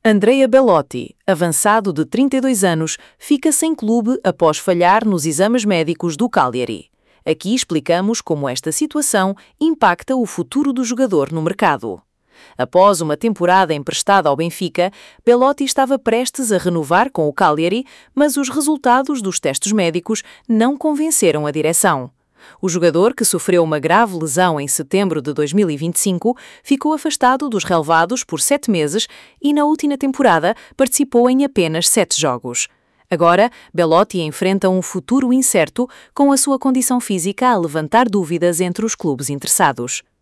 Andrea Belotti, avançado de 32 anos, fica sem clube após falhar nos exames médicos do Cagliari. Aqui explicamos como esta situação impacta o futuro do jogador no mercado. Após uma temporada emprestada ao Benfica, Belotti estava prestes a renovar com o Cagliari, mas os resultados dos testes médicos não convenceram a direção. O jogador, que sofreu uma grave lesão em setembro de 2025, ficou afastado dos relevados por 7 meses e, na última temporada, participou em apenas 7 jogos. Agora, Belotti enfrenta um futuro incerto, com a sua condição física a levantar dúvidas entre os clubes interessados.